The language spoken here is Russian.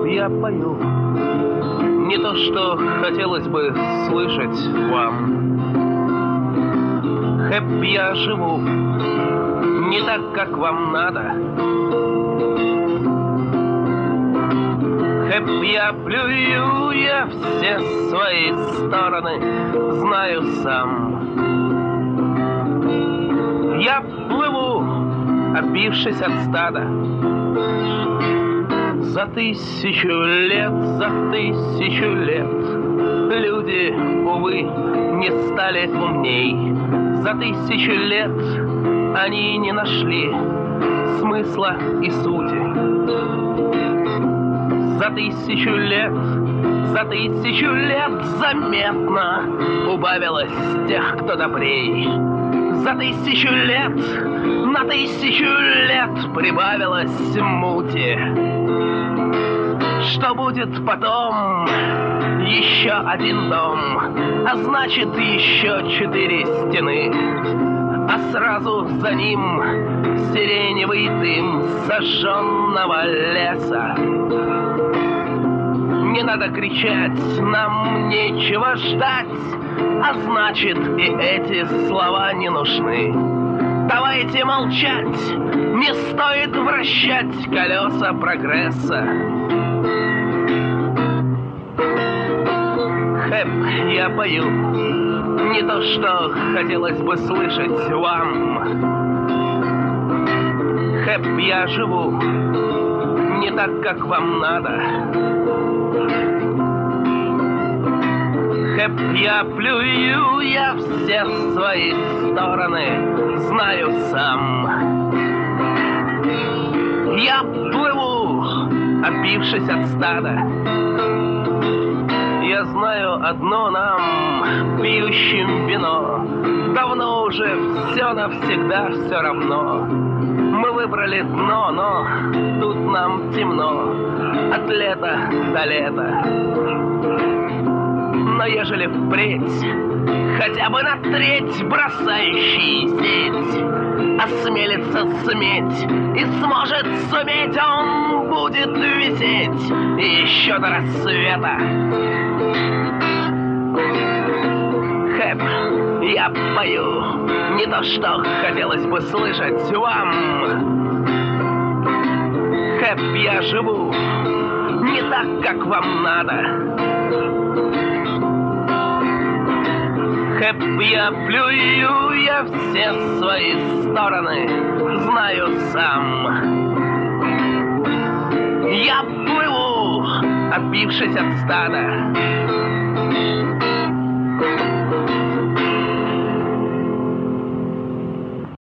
я пою не то, что хотелось бы слышать вам. Хэп, я живу не так, как вам надо. Хэп, я плюю, я все свои стороны знаю сам. Я плыву, отбившись от стада. За 1000 лет, за 1000 лет люди, увы, не стали умней. За 1000 лет они не нашли смысла и сути. За 1000 лет, за 1000 лет заметно убавилось тех, кто добрей. За 1000 лет, на 1000 лет прибавилось мути. Что будет потом? Еще один дом, а значит еще 4 стены. А сразу за ним сиреневый дым сожженного леса. Не надо кричать, нам нечего ждать, а значит и эти слова не нужны. Давайте молчать, не стоит вращать колеса прогресса. Хэп, я пою не то, что хотелось бы слышать вам. Хэп, я живу не так, как вам надо. Хэп, я плюю, я все свои стороны знаю сам. Я плыву, отбившись от стада. Я знаю одно нам, пьющим вино, давно уже все навсегда все равно. Мы выбрали дно, но тут нам темно, от лета до лета. Но ежели впредь, хотя бы на треть бросающий сеть осмелится сметь и сможет суметь, он будет висеть еще до рассвета. Хэп, я пою не то, что хотелось бы слышать вам. Хэп, я живу не так, как вам надо. Хэп, я плюю, я все свои стороны знаю сам. Я плыву, отбившись от стада.